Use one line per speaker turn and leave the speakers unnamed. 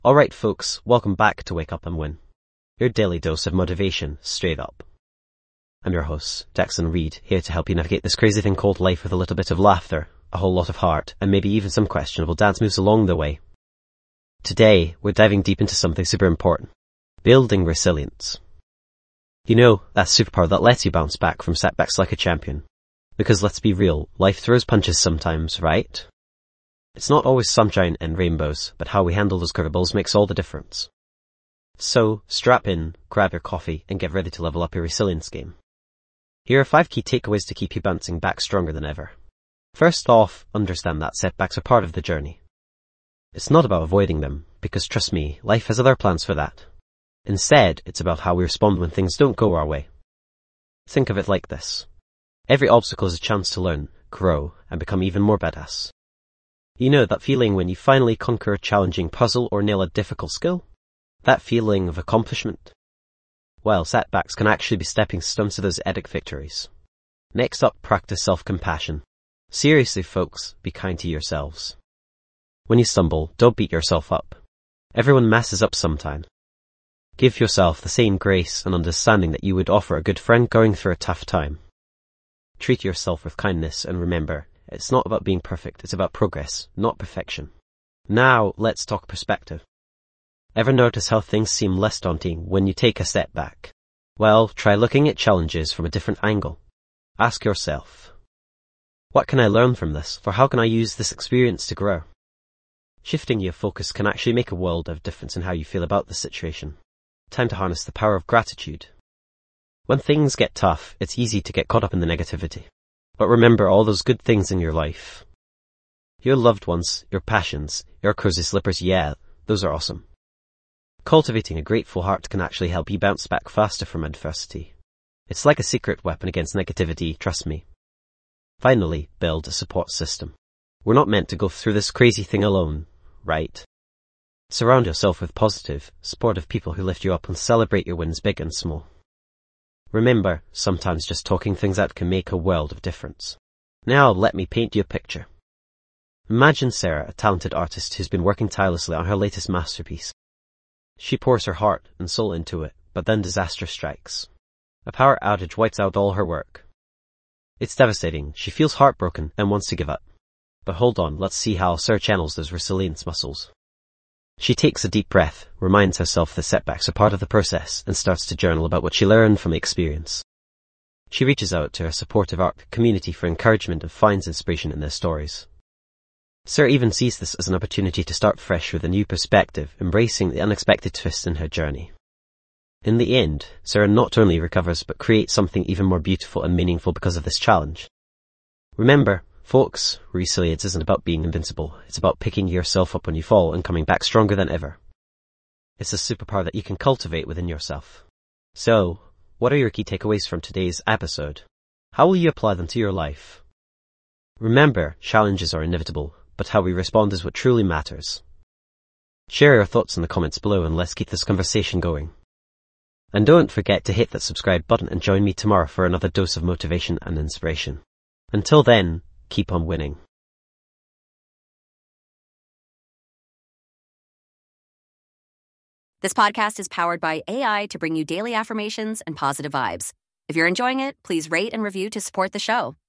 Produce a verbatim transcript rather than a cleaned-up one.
Alright folks, welcome back to Wake Up and Win, your daily dose of motivation straight up. I'm your host, Jackson Reed, here to help you navigate this crazy thing called life with a little bit of laughter, a whole lot of heart, and maybe even some questionable dance moves along the way. Today, we're diving deep into something super important, building resilience. You know, that superpower that lets you bounce back from setbacks like a champion. Because let's be real, life throws punches sometimes, right? It's not always sunshine and rainbows, but how we handle those curveballs makes all the difference. So, strap in, grab your coffee, and get ready to level up your resilience game. Here are five key takeaways to keep you bouncing back stronger than ever. First off, understand that setbacks are part of the journey. It's not about avoiding them, because trust me, life has other plans for that. Instead, it's about how we respond when things don't go our way. Think of it like this. Every obstacle is a chance to learn, grow, and become even more badass. You know that feeling when you finally conquer a challenging puzzle or nail a difficult skill? That feeling of accomplishment? Well, setbacks can actually be stepping stones to those epic victories. Next up, practice self-compassion. Seriously, folks, be kind to yourselves. When you stumble, don't beat yourself up. Everyone messes up sometime. Give yourself the same grace and understanding that you would offer a good friend going through a tough time. Treat yourself with kindness and remember, it's not about being perfect, it's about progress, not perfection. Now, let's talk perspective. Ever notice how things seem less daunting when you take a step back? Well, try looking at challenges from a different angle. Ask yourself, what can I learn from this, or how can I use this experience to grow? Shifting your focus can actually make a world of difference in how you feel about the situation. Time to harness the power of gratitude. When things get tough, it's easy to get caught up in the negativity. But remember all those good things in your life. Your loved ones, your passions, your cozy slippers, yeah, those are awesome. Cultivating a grateful heart can actually help you bounce back faster from adversity. It's like a secret weapon against negativity, trust me. Finally, build a support system. We're not meant to go through this crazy thing alone, right? Surround yourself with positive, supportive people who lift you up and celebrate your wins big and small. Remember, sometimes just talking things out can make a world of difference. Now, let me paint you a picture. Imagine Sarah, a talented artist who's been working tirelessly on her latest masterpiece. She pours her heart and soul into it, but then disaster strikes. A power outage wipes out all her work. It's devastating, she feels heartbroken and wants to give up. But hold on, let's see how Sarah channels those resilience muscles. She takes a deep breath, reminds herself that setbacks are part of the process, and starts to journal about what she learned from the experience. She reaches out to her supportive art community for encouragement and finds inspiration in their stories. Sarah even sees this as an opportunity to start fresh with a new perspective, embracing the unexpected twist in her journey. In the end, Sarah not only recovers but creates something even more beautiful and meaningful because of this challenge. Remember, folks, resilience isn't about being invincible. It's about picking yourself up when you fall and coming back stronger than ever. It's a superpower that you can cultivate within yourself. So, what are your key takeaways from today's episode? How will you apply them to your life? Remember, challenges are inevitable, but how we respond is what truly matters. Share your thoughts in the comments below and let's keep this conversation going. And don't forget to hit that subscribe button and join me tomorrow for another dose of motivation and inspiration. Until then, keep on winning.
This podcast is powered by A I to bring you daily affirmations and positive vibes. If you're enjoying it, please rate and review to support the show.